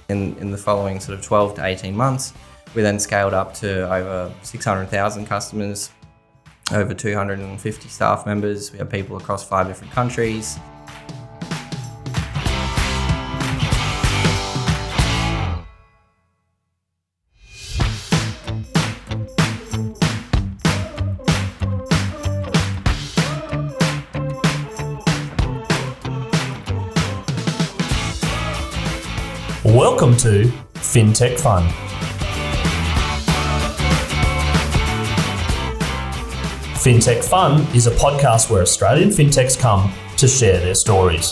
In the following sort of 12 to 18 months, we then scaled up to over 600,000 customers, over 250 staff members. We have people across 5 different countries. Welcome to FinTech Fun. FinTech Fun is a podcast where Australian fintechs come to share their stories.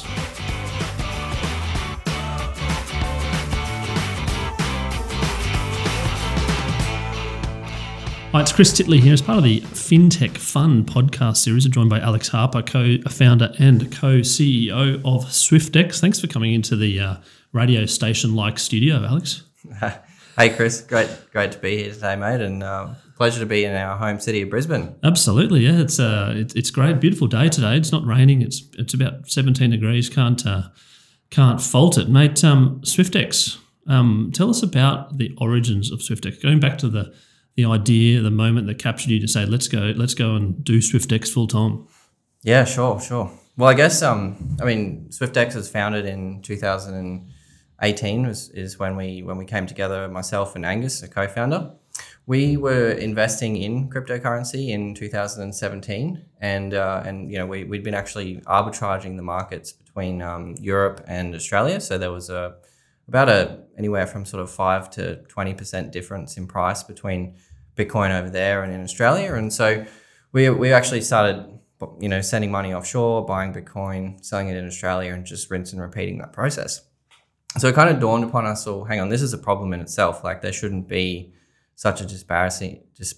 Hi, it's Chris Titley here as part of the FinTech Fun podcast series. I'm joined by Alex Harper, co-founder and co-CEO of SwiftX. Thanks for coming into the radio station-like studio, Alex. Hey, Chris. Great to be here today, mate, and pleasure to be in our home city of Brisbane. Absolutely, yeah. It's great, beautiful day today. It's not raining. It's about 17 degrees. Can't fault it, mate. SwiftX. Tell us about the origins of SwiftX. Going back to the idea, the moment that captured you to say, let's go and do SwiftX full time. Yeah, sure. Well, I guess SwiftX was founded in 2018 is when we came together, myself and Angus, a co-founder. We were investing in cryptocurrency in 2017, and we'd been actually arbitraging the markets between Europe and Australia. So there was about anywhere from sort of 5 to 20% difference in price between Bitcoin over there and in Australia. And so we actually started, sending money offshore, buying Bitcoin, selling it in Australia, and just rinse and repeating that process. So it kind of dawned upon us, hang on, this is a problem in itself. Like, there shouldn't be such a disparity.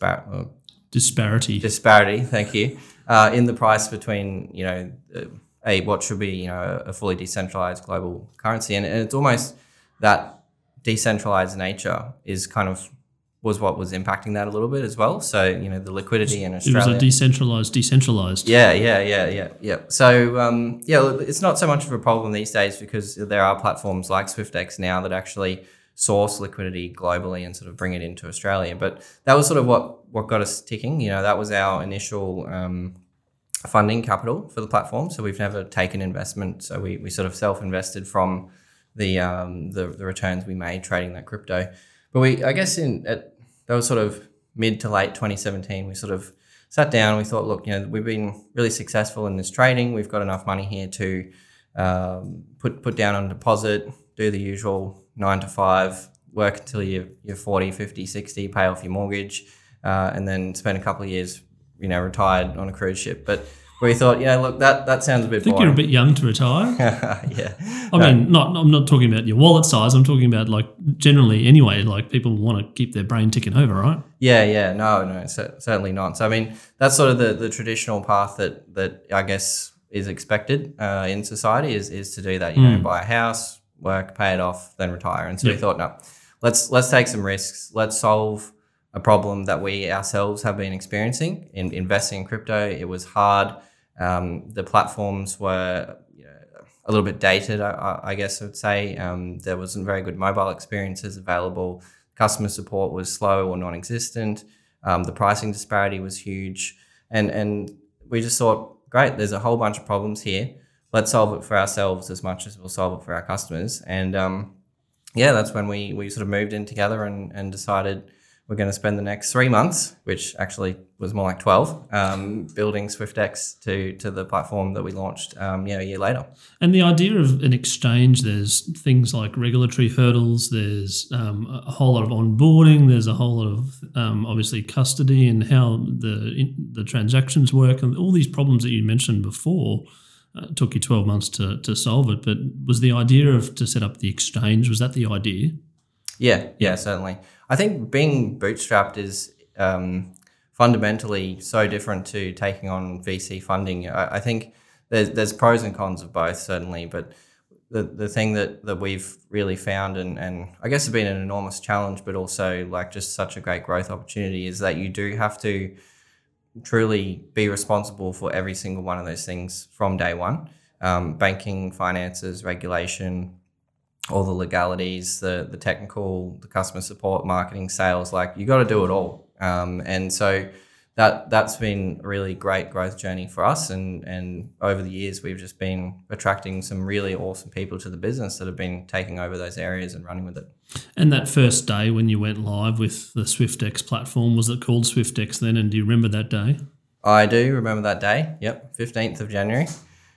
Thank you. In the price between, what should be, a fully decentralized global currency. And it's almost that decentralized nature was what was impacting that a little bit as well. So, the liquidity in Australia. It was a decentralized. Yeah. So, it's not so much of a problem these days because there are platforms like SwiftX now that actually source liquidity globally and sort of bring it into Australia. But that was sort of what got us ticking. That was our initial funding capital for the platform. So we've never taken investment. So we sort of self-invested from the returns we made trading that crypto. But that was sort of mid to late 2017. We sort of sat down. We thought, look, we've been really successful in this trading. We've got enough money here to put down on deposit, do the usual 9 to 5, work until you're 40, 50, 60, pay off your mortgage, and then spend a couple of years, retired on a cruise ship. But we thought, look, that sounds a bit boring. I think you're a bit young to retire. Yeah. I'm not talking about your wallet size. I'm talking about, like, generally anyway, like, people want to keep their brain ticking over, right? Yeah. No, certainly not. So, that's sort of the traditional path that I guess is expected in society is to do that, buy a house, work, pay it off, then retire. And so we thought, no, let's take some risks. Let's solve a problem that we ourselves have been experiencing in investing in crypto. It was hard. The platforms were a little bit dated, I guess I would say. There wasn't very good mobile experiences available. Customer support was slow or non-existent. The pricing disparity was huge. And we just thought, great, there's a whole bunch of problems here. Let's solve it for ourselves as much as we'll solve it for our customers. And that's when we sort of moved in together and decided we're going to spend the next 3 months, which actually was more like 12, building SwiftX to the platform that we launched a year later. And the idea of an exchange, there's things like regulatory hurdles, there's a whole lot of onboarding, there's a whole lot of obviously custody and how the transactions work, and all these problems that you mentioned before. It took you 12 months to solve it, but was the idea to set up the exchange, was that the idea? Yeah, certainly. I think being bootstrapped is fundamentally so different to taking on VC funding. I think there's pros and cons of both, certainly, but the thing that we've really found and I guess has been an enormous challenge, but also like just such a great growth opportunity is that you do have to truly be responsible for every single one of those things from day one. Banking, finances, regulation, all the legalities, the technical, the customer support, marketing, sales. Like you got to do it all, and so that's been a really great growth journey for us. And over the years, we've just been attracting some really awesome people to the business that have been taking over those areas and running with it. And that first day when you went live with the SwiftX platform, was it called SwiftX then? And do you remember that day? I do remember that day. Yep, 15th of January.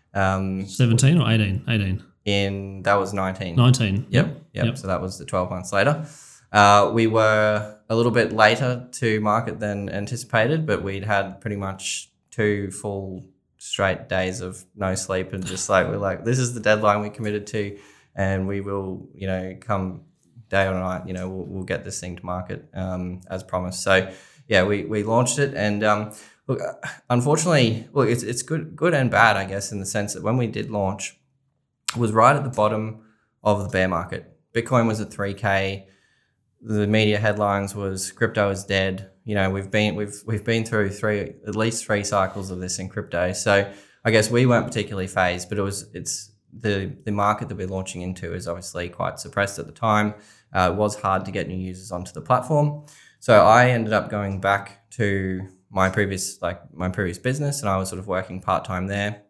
17 or 18? 18. That was 19. 19. Yep. So that was the 12 months later. We were a little bit later to market than anticipated, but we'd had pretty much 2 full straight days of no sleep and just like, we're like, this is the deadline we committed to, and we will, come day or night, we'll get this thing to market as promised. So yeah, we launched it, and look, unfortunately, look, it's good and bad, I guess, in the sense that when we did launch, it was right at the bottom of the bear market. Bitcoin was at 3K. The media headlines was crypto is dead. We've been through at least three cycles of this in crypto. So I guess we weren't particularly phased, but it's the market that we're launching into is obviously quite suppressed at the time. It was hard to get new users onto the platform. So I ended up going back to my previous business, and I was sort of working part-time there.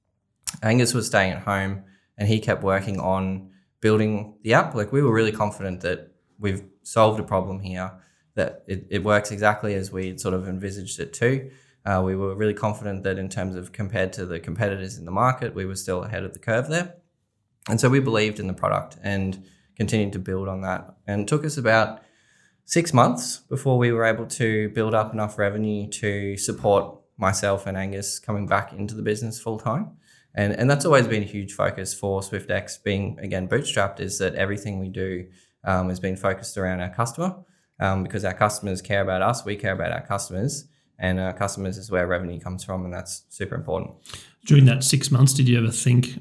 Angus was staying at home, and he kept working on building the app. Like, we were really confident that we've solved a problem here, that it works exactly as we sort of envisaged it to. We were really confident that in terms of compared to the competitors in the market, we were still ahead of the curve there. And so we believed in the product and continued to build on that. And it took us about 6 months before we were able to build up enough revenue to support myself and Angus coming back into the business full time. And that's always been a huge focus for SwiftX, being, again, bootstrapped, is that everything we do has been focused around our customer, because our customers care about us, we care about our customers, and our customers is where revenue comes from, and that's super important. During that 6 months, did you ever think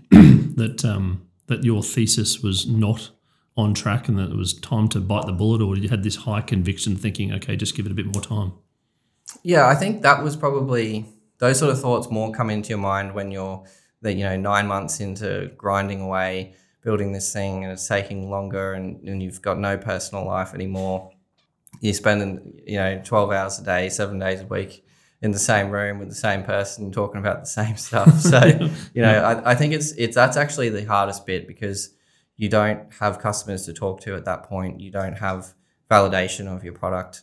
that your thesis was not on track and that it was time to bite the bullet, or you had this high conviction thinking, okay, just give it a bit more time? Yeah, I think that was probably, those sort of thoughts more come into your mind when you're 9 months into grinding away, building this thing, and it's taking longer, and you've got no personal life anymore. You're spending 12 hours a day, 7 days a week in the same room with the same person talking about the same stuff. So I think that's actually the hardest bit, because you don't have customers to talk to at that point. You don't have validation of your product.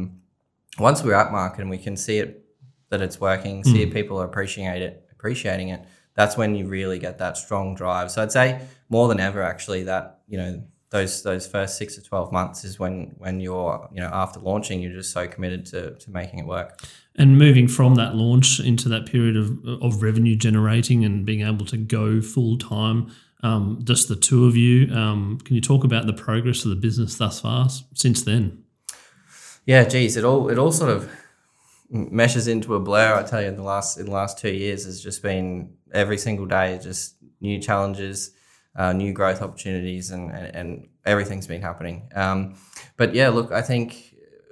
Once we're at market and we can see it, that it's working, see it, people are appreciating it, that's when you really get that strong drive. So I'd say more than ever, actually, that those first 6 to 12 months is when you're after launching, you're just so committed to making it work. And moving from that launch into that period of revenue generating and being able to go full time, just the two of you, can you talk about the progress of the business thus far since then? Yeah, geez, it all sort of meshes into a blur. I tell you, in the last 2 years has just been every single day, just new challenges, new growth opportunities, and everything's been happening. But yeah, look, I think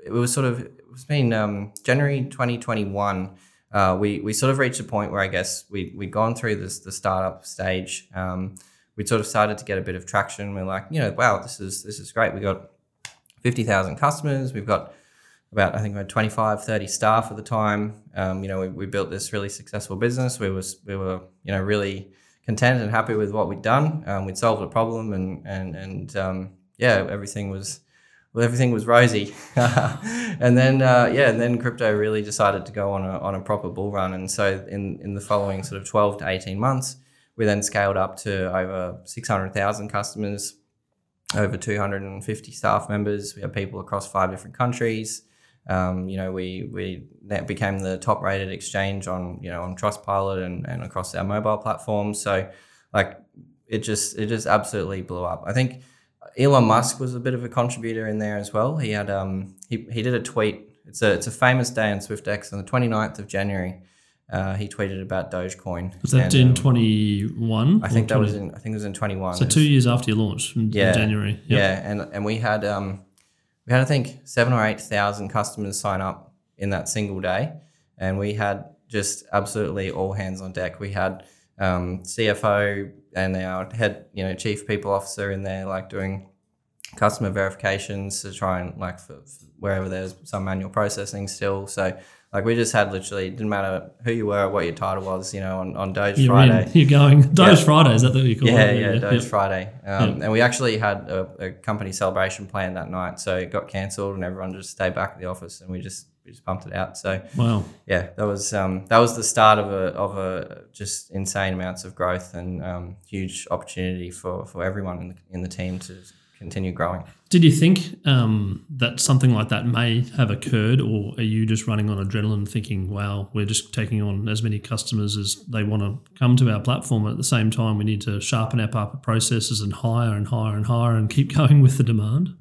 it's been January 2021. We sort of reached a point where I guess we'd gone through the startup stage. We'd sort of started to get a bit of traction. We're like, wow, this is great. We got 50,000 customers. We've got about, I think we had 25, 30 staff at the time. We built this really successful business. We were really content and happy with what we'd done. We'd solved a problem, and everything was rosy. And then crypto really decided to go on a proper bull run. And so in the following sort of 12 to 18 months, we then scaled up to over 600,000 customers, over 250 staff members. We have people across 5 different countries. We became the top rated exchange on Trustpilot and across our mobile platforms. So like it just absolutely blew up. I think Elon Musk was a bit of a contributor in there as well. He had he did a tweet. It's a famous day on SwiftX on the 29th of January. He tweeted about Dogecoin. Was that in 21? I think it was in 21. So 2 years after you launched in January. Yep. Yeah, and we had I think 7,000 or 8,000 customers sign up in that single day, and we had just absolutely all hands on deck. We had CFO and our head, chief people officer in there, like doing customer verifications to try and like for wherever there's some manual processing still. So like we just had literally, didn't matter who you were, what your title was, on Doge Friday. You're going Doge Friday, is that what you call it? Yeah, Doge Friday. And we actually had a company celebration planned that night, so it got cancelled and everyone just stayed back at the office, and we just pumped it out. So wow, yeah, that was the start of a just insane amounts of growth and huge opportunity for everyone in the team to continue growing. Did you think that something like that may have occurred, or are you just running on adrenaline thinking, wow, we're just taking on as many customers as they want to come to our platform, and at the same time we need to sharpen our processes and hire and hire and hire and keep going with the demand?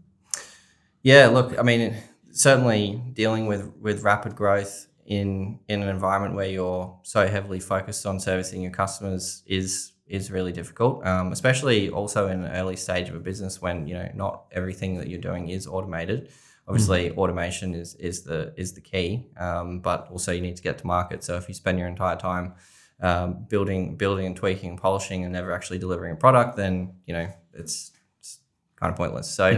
Yeah, look, I mean, certainly dealing with rapid growth in an environment where you're so heavily focused on servicing your customers is really difficult, especially also in an early stage of a business when not everything that you're doing is automated. Obviously, automation is the key, but also you need to get to market. So if you spend your entire time building and tweaking and polishing and never actually delivering a product, then it's kind of pointless. So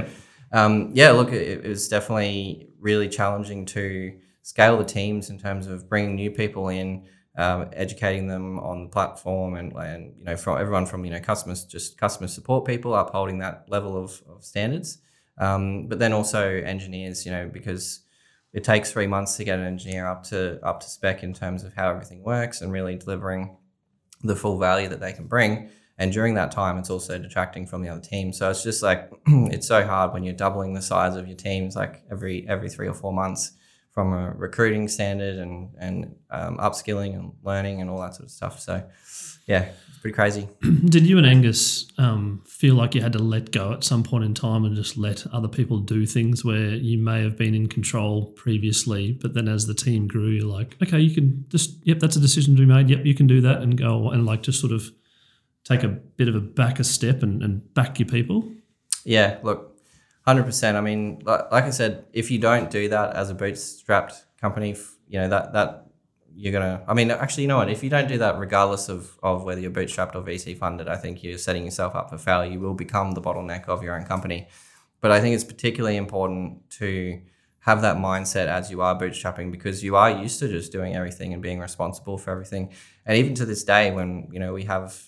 look, it was definitely really challenging to scale the teams in terms of bringing new people in. Educating them on the platform and from everyone from customer support people upholding that level of standards, but then also engineers, because it takes 3 months to get an engineer up to spec in terms of how everything works and really delivering the full value that they can bring. And during that time, it's also detracting from the other team. So it's just like it's so hard when you're doubling the size of your teams like every 3 or 4 months. From a recruiting standard and upskilling and learning and all that sort of stuff. So, yeah, it's pretty crazy. Did you and Angus feel like you had to let go at some point in time and just let other people do things where you may have been in control previously, but then as the team grew, you're like, okay, you can just, that's a decision to be made. Yep, you can do that and go and like just sort of take a bit of a step and back your people? Yeah, look. 100%. I mean, like I said, if you don't do that as a bootstrapped company, that you're gonna. I mean, actually, you know what? If you don't do that, regardless of whether you're bootstrapped or VC funded, I think you're setting yourself up for failure. You will become the bottleneck of your own company. But I think it's particularly important to have that mindset as you are bootstrapping, because you are used to just doing everything and being responsible for everything. And even to this day, when we have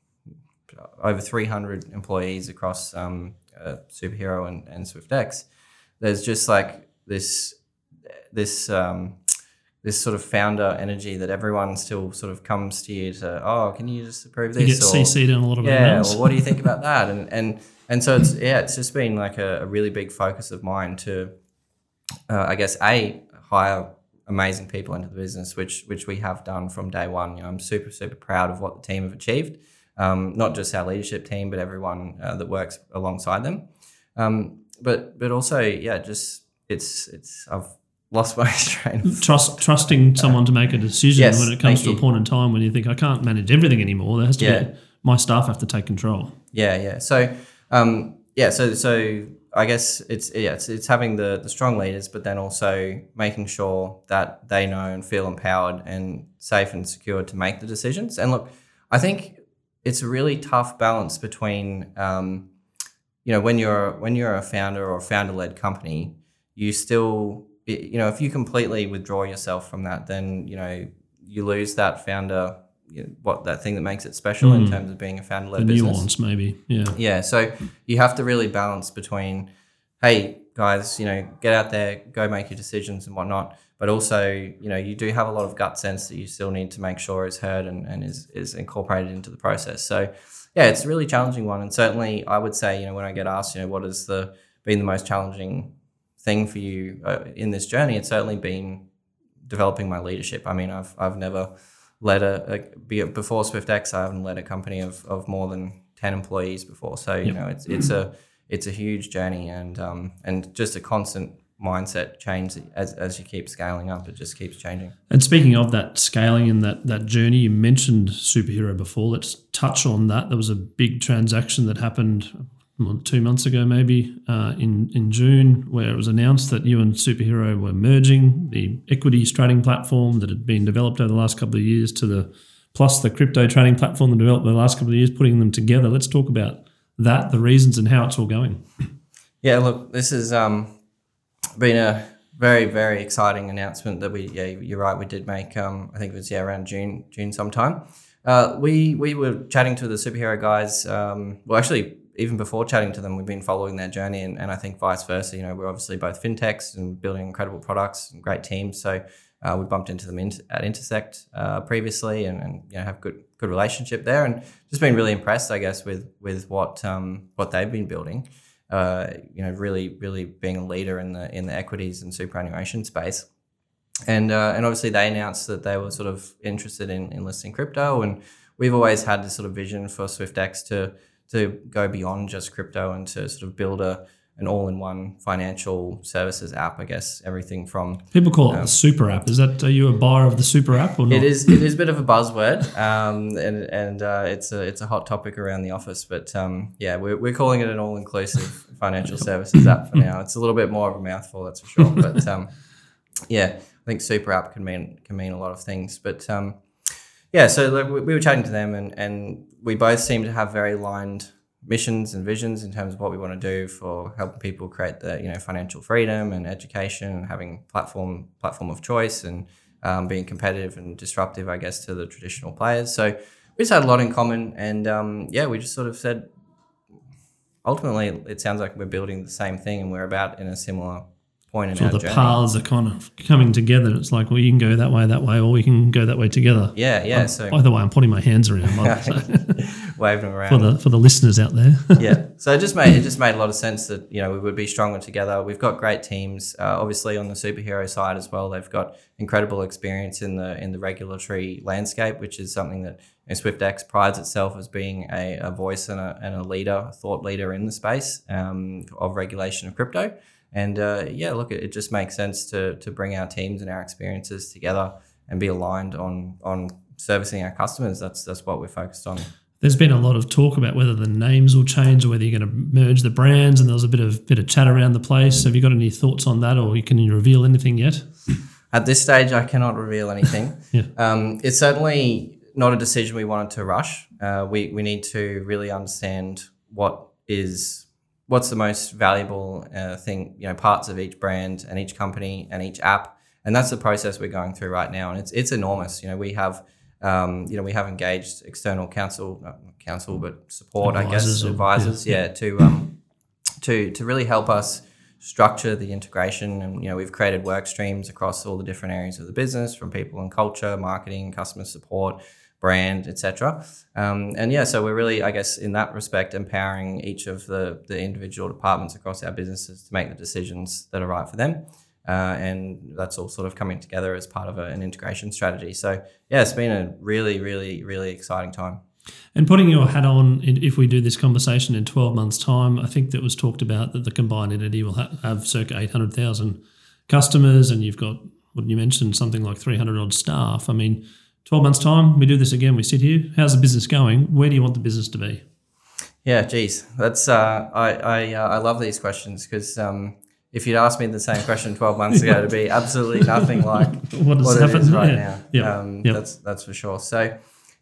over 300 employees across Superhero and SwiftX, there's just like this sort of founder energy that everyone still sort of comes to you to, can you just approve this? You get CC'd in a lot of emails. Or what do you think about that? And so it's just been like a really big focus of mine to hire amazing people into the business, which we have done from day one. I'm super, super proud of what the team have achieved. Not just our leadership team, but everyone that works alongside them. But also, just it's I've lost my train of trusting someone to make a decision when it comes to a point in time when you think I can't manage everything anymore. There has to be my staff have to take control. So so I guess it's having the strong leaders, but then also making sure that they know and feel empowered and safe and secure to make the decisions. And look, I think it's a really tough balance between, when you're a founder or a founder-led company, you still, if you completely withdraw yourself from that, then, you lose that founder, that thing that makes it special in terms of being a founder-led business. The nuance, maybe, yeah. Yeah, so you have to really balance between, hey, guys, get out there, go make your decisions and whatnot. But also, you do have a lot of gut sense that you still need to make sure is heard and is incorporated into the process. So, it's a really challenging one. And certainly I would say, when I get asked, what has been the most challenging thing for you in this journey, it's certainly been developing my leadership. I mean, I've never led before SwiftX, I haven't led a company of more than 10 employees before. So, it's a huge journey and just a constant mindset change as you keep scaling up. It just keeps changing. And speaking of that scaling and that journey, you mentioned Superhero before. Let's touch on that. There was a big transaction that happened 2 months ago, maybe in June, where it was announced that you and Superhero were merging the equity trading platform that had been developed over the last couple of years to the plus the crypto trading platform that developed in the last couple of years, putting them together. Let's talk about that, the reasons and how it's all going. Yeah, look, this has been a very, very exciting announcement that you're right, we did make, I think it was around June sometime. We were chatting to the Superhero guys, actually, even before chatting to them, we've been following their journey and I think vice versa. We're obviously both fintechs and building incredible products and great teams. So we bumped into them at Intersect previously and have good relationship there, and just been really impressed, I guess, with what they've been building. Really being a leader in the equities and superannuation space. And obviously they announced that they were sort of interested in listing crypto, and we've always had this sort of vision for SwiftX to go beyond just crypto and to sort of build an all-in-one financial services app. I guess everything from people call it the super app. Are you a buyer of the super app or not? It is a bit of a buzzword, and it's a hot topic around the office. But we're calling it an all-inclusive financial services app for now. It's a little bit more of a mouthful, that's for sure. But I think super app can mean a lot of things. But so we were chatting to them, and we both seem to have very aligned missions and visions in terms of what we want to do for helping people create the financial freedom and education and having platform of choice and being competitive and disruptive, I guess, to the traditional players. So we just had a lot in common, and we just sort of said ultimately it sounds like we're building the same thing and we're about in a similar point in our journey. So the paths are kind of coming together. It's like, well, you can go that way, or we can go that way together. Yeah. By the way, I'm putting my hands around, waving them around for the listeners out there. Yeah. So it just made a lot of sense that we would be stronger together. We've got great teams. Obviously, on the Superhero side as well, they've got incredible experience in the regulatory landscape, which is something that SwiftX prides itself as being a voice and a leader, a thought leader in the space of regulation of crypto. And it just makes sense to bring our teams and our experiences together and be aligned on servicing our customers. That's what we're focused on. There's been a lot of talk about whether the names will change or whether you're going to merge the brands, and there was a bit of chat around the place. Have you got any thoughts on that, or can you reveal anything yet? At this stage, I cannot reveal anything. It's certainly not a decision we wanted to rush. We need to really understand what's the most valuable thing, parts of each brand and each company and each app. And that's the process we're going through right now. And it's enormous. We have engaged external support, advisors, to really help us structure the integration. And, we've created work streams across all the different areas of the business, from people and culture, marketing, customer support, brand, etc. So we're really, I guess, in that respect, empowering each of the individual departments across our businesses to make the decisions that are right for them. And that's all sort of coming together as part of an integration strategy. So, it's been a really, really, really exciting time. And putting your hat on, if we do this conversation in 12 months' time, I think that was talked about that the combined entity will have circa 800,000 customers, and you've got, what you mentioned, something like 300 odd staff. I mean, 12 months' time, we do this again, we sit here. How's the business going? Where do you want the business to be? Yeah, geez. That's I love these questions because if you'd asked me the same question 12 months ago, it'd be absolutely nothing like what it is right now. That's for sure. So,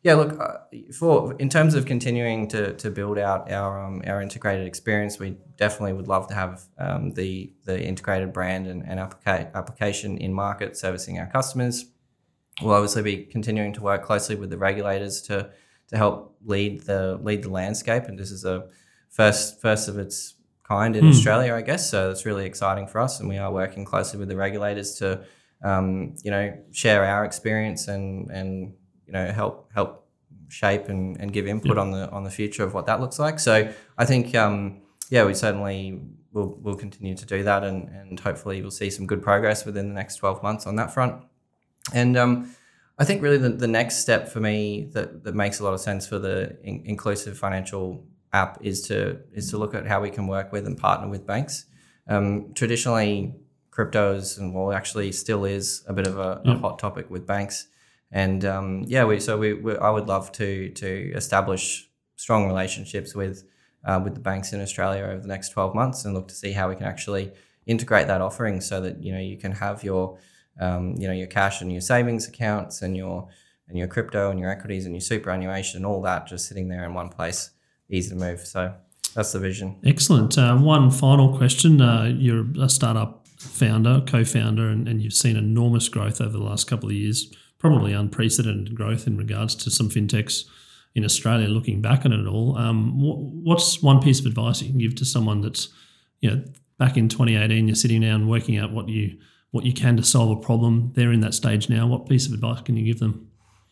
in terms of continuing to build out our integrated experience, we definitely would love to have the integrated brand and application in market servicing our customers. We'll obviously be continuing to work closely with the regulators to help lead the landscape, and this is a first of its kind in Australia, I guess. So it's really exciting for us, and we are working closely with the regulators to share our experience and help shape and give input on the future of what that looks like. So I think we certainly will continue to do that, and hopefully we'll see some good progress within the next 12 months on that front. And I think really the next step for me that makes a lot of sense for the inclusive financial app is to look at how we can work with and partner with banks. Traditionally, cryptos actually still is a bit of a hot topic with banks. And I would love to establish strong relationships with the banks in Australia over the next 12 months and look to see how we can actually integrate that offering so that you can have your cash and your savings accounts and your your crypto and your equities and your superannuation, all that just sitting there in one place, easy to move. So that's the vision. Excellent. One final question. You're a startup co-founder, and you've seen enormous growth over the last couple of years, probably unprecedented growth in regards to some fintechs in Australia looking back on it all. What's one piece of advice you can give to someone that's, back in 2018, you're sitting down and working out what you can to solve a problem. They're in that stage now. What piece of advice can you give them?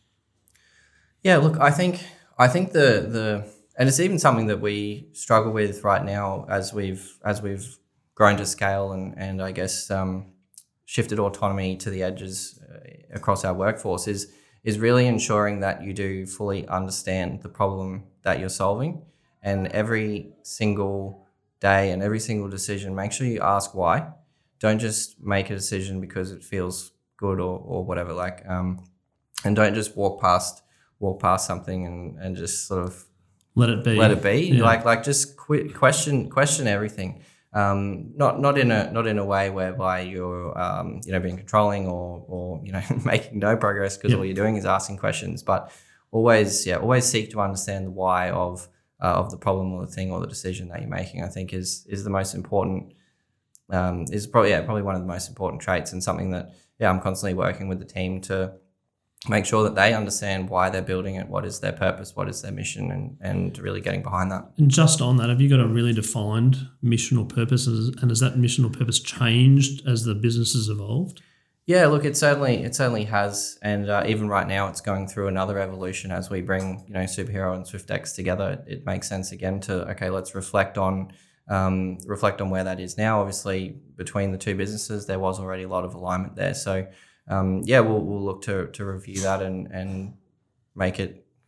Yeah, look, I think the and it's even something that we struggle with right now as we've grown to scale and I guess shifted autonomy to the edges across our workforce is really ensuring that you do fully understand the problem that you're solving, and every single day and every single decision, make sure you ask why. Don't just make a decision because it feels good or whatever, and don't just walk past something and just sort of let it be. Yeah. Just question everything. Not in a way whereby you're being controlling or making no progress because all you're doing is asking questions, but always seek to understand the why of the problem or the thing or the decision that you're making. I think is the most important. Is probably one of the most important traits, and something that I'm constantly working with the team to make sure that they understand why they're building it, what is their purpose, what is their mission, and really getting behind that. And just on that, have you got a really defined mission or purpose, and has that mission or purpose changed as the business has evolved? Yeah, look, it certainly has, and even right now, it's going through another evolution as we bring Superhero and SwiftX together. It makes sense again to let's reflect on where that is now. Obviously, between the two businesses, there was already a lot of alignment there. So, we'll look to review that and make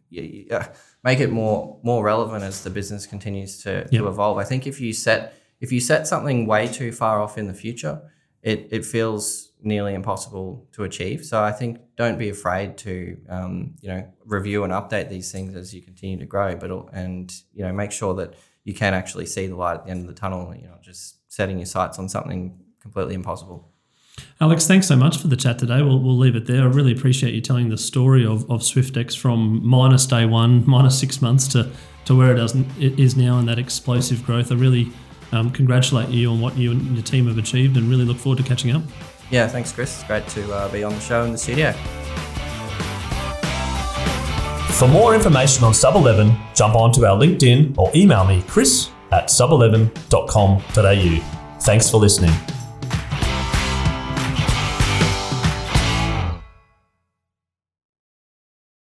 it more relevant as the business continues to evolve. I think if you set something way too far off in the future, it feels nearly impossible to achieve. So I think don't be afraid to review and update these things as you continue to grow, and make sure that you can actually see the light at the end of the tunnel. You're not just setting your sights on something completely impossible. Alex, thanks so much for the chat today. We'll leave it there. I really appreciate you telling the story of SwiftX from minus day one, minus 6 months to where it is now, and that explosive growth. I really congratulate you on what you and your team have achieved, and really look forward to catching up. Yeah, thanks, Chris. It's great to be on the show in the studio. For more information on Sub11, jump onto our LinkedIn or email me, chris@sub11.com.au. Thanks for listening.